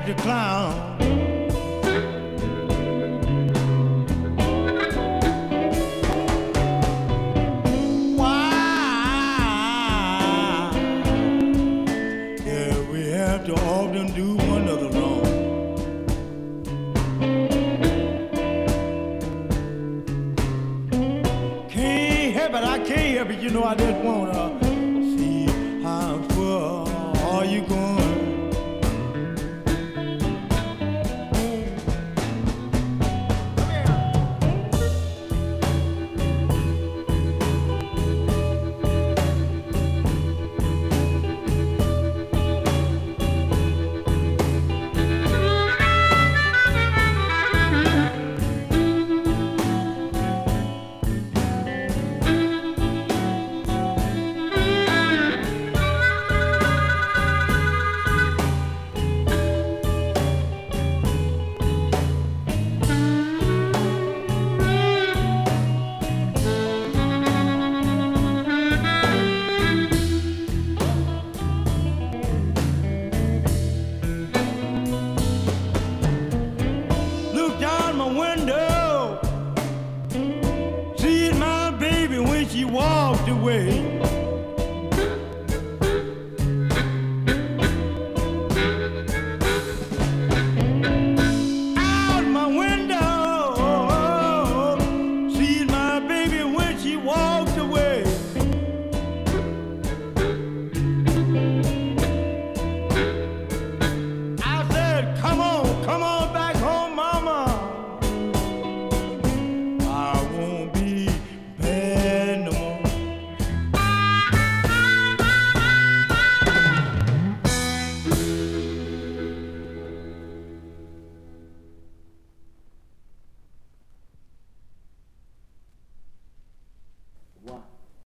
the clown. Why? Yeah, we have to often do one another wrong. Can't help it, I can't help it. You know, I just wanna see how far are you going. Look down my window, see my baby when she walked away.